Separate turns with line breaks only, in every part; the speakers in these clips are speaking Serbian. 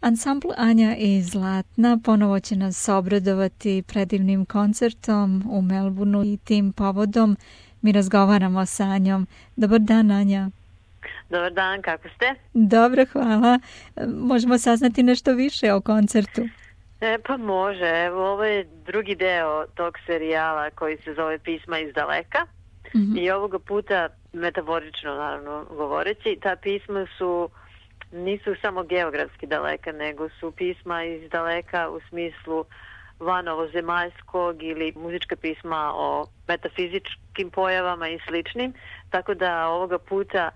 Ansambl Anja i Zlatna ponovo će nas obradovati predivnim koncertom u Melbourneu i tim povodom mi razgovaramo sa Anjom. Dobar dan, Anja.
Dobar dan, kako ste?
Dobro, hvala. Možemo saznati nešto više o koncertu?
Pa može. Evo, ovo je drugi deo tog serijala koji se zove Pisma iz daleka. I ovoga puta, metaforično naravno govoreći, ta pisma nisu samo geografski daleka, nego su pisma iz daleka u smislu van ovozemaljskog ili muzička pisma o metafizičkim pojavama i sličnim. Tako da ovoga puta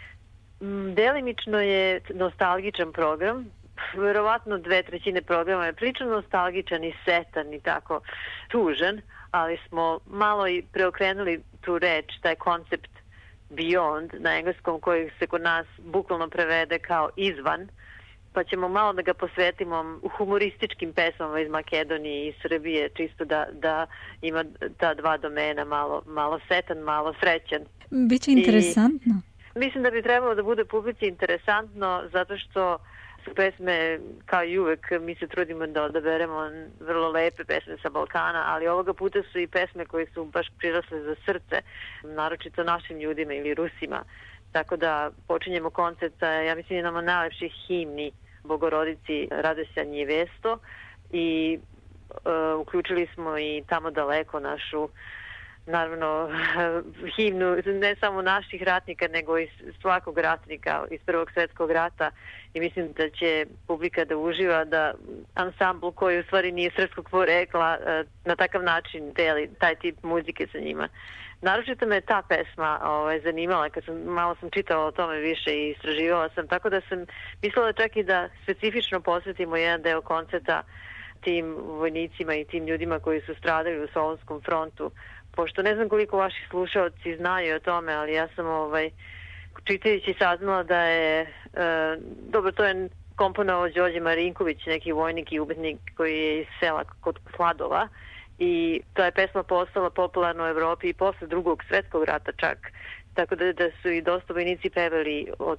delimično je nostalgičan program. Verovatno 2/3 programa je prilično nostalgičan i setan i tako tužan, ali smo malo i preokrenuli tu reč, taj koncept beyond na engleskom koji se kod nas bukvalno prevede kao izvan, pa ćemo malo da ga posvetimo humorističkim pesmama iz Makedonije i Srbije, čisto da ima ta dva domena, malo setan, malo srećan.
Biće interesantno.
Mislim da bi trebalo da bude publici interesantno zato što su pesme, kao i uvek, mi se trudimo da odaberemo vrlo lepe pesme sa Balkana, ali ovoga puta su i pesme koje su baš prirasle za srce, naročito našim ljudima ili Rusima. Tako da počinjemo koncert, ja mislim, jednom od najlepših himni Bogorodici Radosja Njevesto i uključili smo i Tamo daleko našu, naravno, himnu ne samo naših ratnika, nego i svakog ratnika iz Prvog svjetskog rata i mislim da će publika da uživa da ansambl koji u stvari nije srpskog porekla na takav način deli taj tip muzike sa njima. Naročito me ta pesma zanimala, malo sam čitala o tome više i istraživala sam, tako da sam mislila čak i da specifično posvetimo jedan deo koncerta tim vojnicima i tim ljudima koji su stradali u Solunskom frontu, pošto ne znam koliko vaši slušalci znaju o tome, ali ja sam čitajući saznala da je, dobro, to je komponovao Đorđe Marinković, neki vojnik i umetnik koji je iz sela kod Kladova i ta je pesma postala popularna u Evropi i posle Drugog svjetskog rata čak, tako da su i dosta vojnici pevali od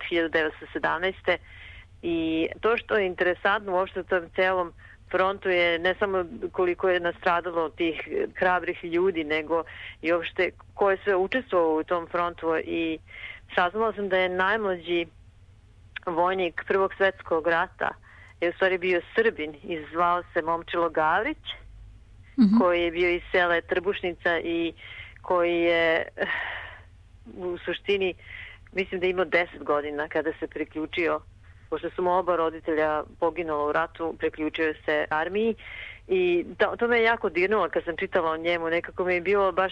1917. I to što je interesantno uopšte u tom celom frontu je ne samo koliko je nastradalo tih hrabrih ljudi, nego i uopšte ko je sve učestvovao u tom frontu i saznala sam da je najmlađi vojnik Prvog svjetskog rata je u stvari bio Srbin i zvao se Momčilo Galić, koji je bio iz sela Trbušnica i koji je u suštini, mislim da je imao 10 godina kada se priključio, pošto su mu oba roditelja poginula u ratu, priključio se armiji i to me je jako dirnulo kad sam čitala o njemu, nekako mi je bilo baš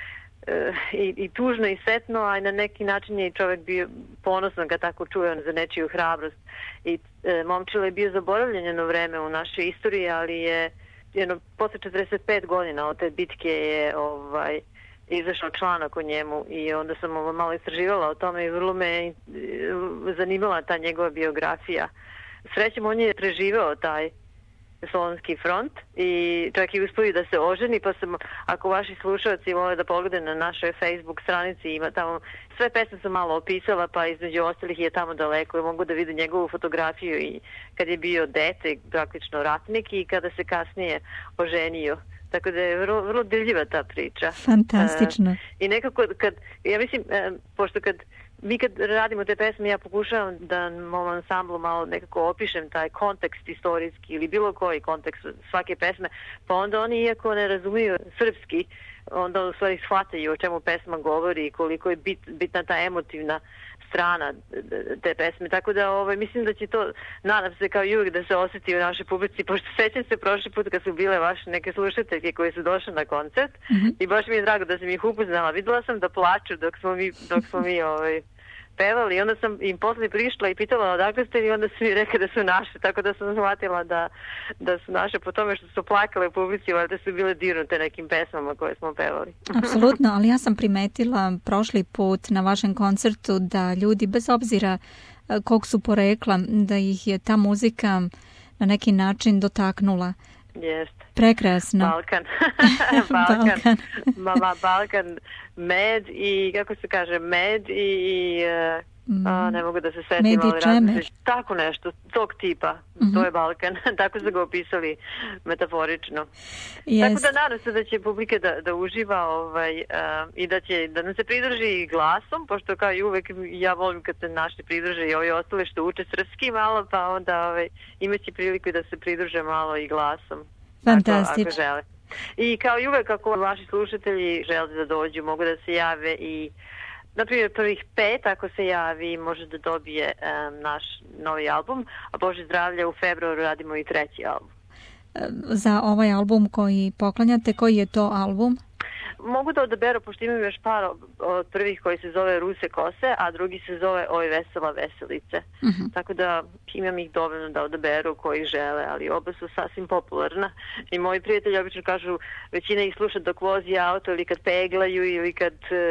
i tužno i setno, a i na neki način je čovjek bio ponosan kad tako čuje za nečiju hrabrost i Momčilo je bio zaboravljen jedno vreme u našoj istoriji, ali je posle 45 godina od te bitke je izašao članak o njemu i onda sam malo istraživala o tome i vrlo me zanimala ta njegova biografija. Srećem, on je preživeo taj Solunski front i čak i uspio da se oženi, pa sam, ako vaši slušalci vole da pogledaju na našoj Facebook stranici, ima tamo, sve pesme sam malo opisala, pa između ostalih je Tamo daleko i mogu da vidu njegovu fotografiju i kad je bio dete, praktično ratnik i kada se kasnije oženio. Tako da je vrlo dirljiva ta priča.
Fantastično.
I nekako, ja mislim, pošto mi kad radimo te pesme, ja pokušavam da mom ansamblu malo nekako opišem taj kontekst istorijski ili bilo koji kontekst svake pesme, pa onda oni, iako ne razumiju srpski, onda u stvari shvataju o čemu pesma govori i koliko je bitna ta emotivna strana te pesme, tako da mislim da će to, nadam se kao i uvijek, da se osjeti u našoj publici, pošto sećam se prošli put kad su bile vaše neke slušateljke koje su došle na koncert i baš mi je drago da sam ih upoznala, videla sam da plaču dok smo mi pevali i onda sam im posle prišla i pitala odakle ste i onda su mi rekli da su naše, tako da sam shvatila da su naše po tome što su plakale u publici, ali da su bile dirnute nekim pesmama koje smo pevali.
Apsolutno, ali ja sam primetila prošli put na vašem koncertu da ljudi, bez obzira kog su porekla, da ih je ta muzika na neki način dotaknula.
Jeste.
Prekrasno.
Balkan. Balkan med i, kako se kaže, med i ne mogu da se setim, ali radim se tako nešto, tog tipa, to je Balkan, tako su ga opisali metaforično. Tako da nadam se da će publika da uživa i da nam se pridruži glasom, pošto kao i uvek ja volim kad se naši pridruže i ovi ostale što uče srpski malo, pa onda imaće priliku da se pridruže malo i glasom.
Fantastično.
Ako žele. I kao i uvek ako vaši slušatelji žele da dođu, mogu da se jave i na primjer prvih 5 ako se javi može da dobije naš novi album, a Bože zdravlje u februaru radimo i 3. album.
Za ovaj album koji poklanjate, koji je to album?
Mogu da odaberu, pošto imam još par od prvih koji se zove Ruse kose, a drugi se zove Oj vesela veselice. Tako da imam ih dovoljno da odaberu koji žele, ali oba su sasvim popularna. I moji prijatelji obično kažu, većina ih sluša dok vozi auto ili kad peglaju ili kad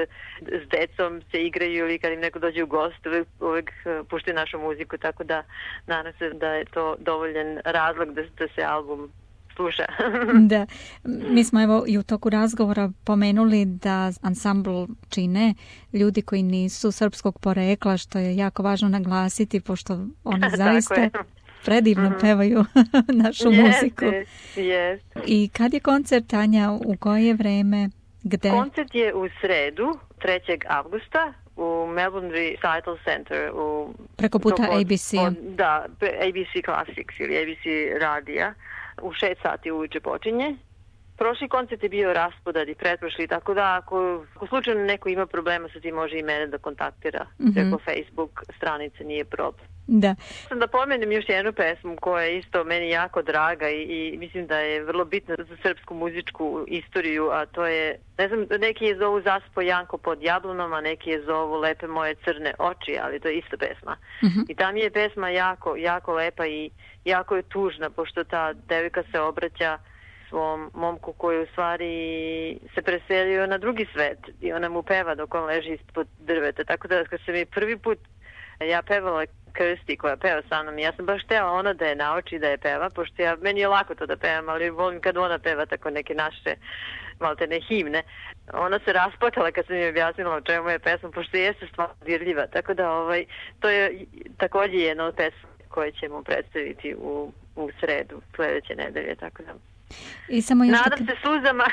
s decom se igraju ili kad im neko dođe u gost, uvek puštaju našu muziku, tako da nadam se da je to dovoljan razlog da se album sluša.
Da, mi smo evo i u toku razgovora pomenuli da ansambl čine ljudi koji nisu srpskog porekla, što je jako važno naglasiti, pošto oni zaista predivno pevaju našu muziku.
Jeste.
I kad je koncert, Anja, u koje vreme, gde?
Koncert je u sredu, 3. avgusta, u Melbourne Recital Center.
Preko puta ABC-a.
Da, ABC Classics ili ABC radija. U 6 sati uveče počinje. Prošli koncert je bio raspodad i pretprošli, tako da ako slučajno neko ima problema sa tim, može i mene da kontaktira preko Facebook stranice, nije problem.
Da.
Sam da pomenem još jednu pesmu koja je isto meni jako draga i mislim da je vrlo bitna za srpsku muzičku istoriju, a to je, ne znam, neki je zovu Zaspo Janko pod jablonom, a neki je zovu Lepe moje crne oči, ali to je ista pesma. I tam je pesma jako, jako lepa i jako je tužna, pošto ta devojka se obraća svom momku koji u stvari se preselio na drugi svet i ona mu peva dok on leži ispod drveta. Tako da kad se mi prvi put ja pevala Krsti koja peva sa mnom, ja sam baš htjela ona da je nauči da je peva, pošto meni je lako to da pevam, ali volim kad ona peva tako neke naše maltene himne. Ona se rasplatala kad sam mi objasnila o čemu je pesma, pošto jeste stvarno dirljiva. Tako da to je također jedna od pesma koje ćemo predstaviti u sredu sledeće nedelje, tako da
I samo još
nadam se suzama.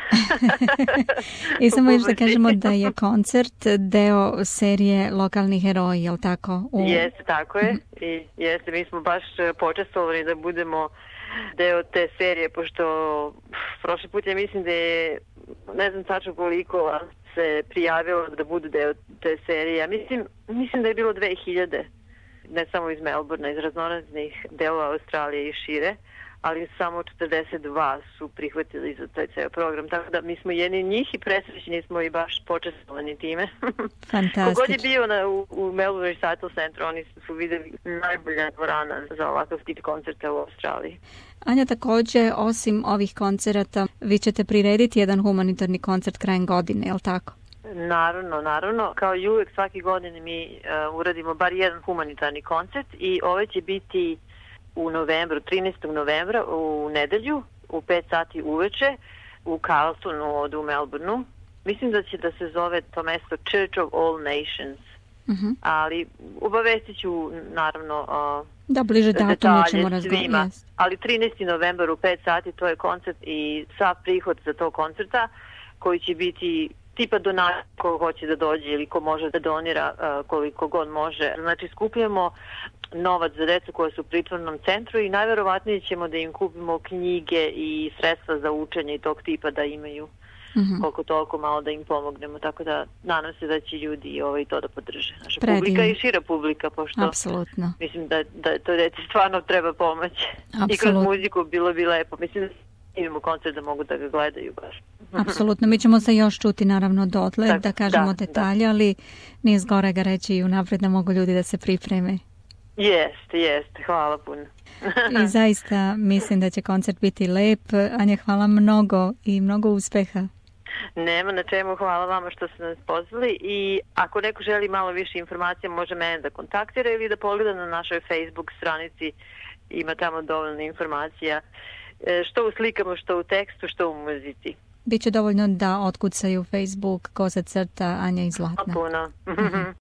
I samo još da kažemo da je koncert deo serije Lokalni heroji, je li tako?
Jeste, tako je. I jeste, mi smo baš počestovali da budemo deo te serije, pošto prošli put ja mislim da je, ne znam tačno koliko se prijavilo da budu deo te serije. Ja mislim da je bilo 2000, ne samo iz Melbourna, iz raznoraznih delova Australije i šire, ali samo 42 su prihvatili za taj ceo program, tako da mi smo jedni njih i presrećni smo i baš počestovani time.
Fantastično.
Kogod je bio u Melbourne Recital Centru, oni su videli najbolja dvorana za ovakav tip koncerta u Australiji.
Anja, također, osim ovih koncerata, vi ćete prirediti jedan humanitarni koncert krajem godine, je li tako?
Naravno. Kao i uvek svake godine mi uradimo bar jedan humanitarni koncert i ovaj će biti u novembru, 13. novembra u nedelju, u 5 sati uveče, u Carltonu u Melbourneu. Mislim da će da se zove to mesto Church of All Nations. Ali obavestit ću naravno
da bliže datumu ćemo razgovarati.
Ali 13. novembar u 5 sati to je koncert i sav prihod za to koncerta koji će biti tipa donacija ko hoće da dođe ili ko može da donira koliko god može. Znači skupljamo novac za decu koja su u pritvornom centru i najverovatnije ćemo da im kupimo knjige i sredstva za učenje i tog tipa da imaju koliko toliko malo da im pomognemo. Tako da nadam se da će ljudi to da podrže. Naša publika i šira publika, pošto
apsolutno.
Mislim da to deci stvarno treba pomoć. I kroz muziku bilo bi lepo. Mislim da imamo koncert da mogu da ga gledaju baš.
Apsolutno, mi ćemo se još čuti naravno dotle, da kažemo detalje, ali nije zgorega reći i unaprijed da mogu ljudi da se pripreme.
Jeste, hvala puno.
I zaista mislim da će koncert biti lep. Anja, hvala mnogo i mnogo uspeha.
Nema na čemu, hvala vama što ste nas pozvali i ako neko želi malo više informacija može mene da kontaktira ili da pogleda na našoj Facebook stranici, ima tamo dovoljno informacija. Što u slikama, što u tekstu, što u muzici. Biće dovoljno da otkucaju Facebook _Anja i Zlatna. Puno.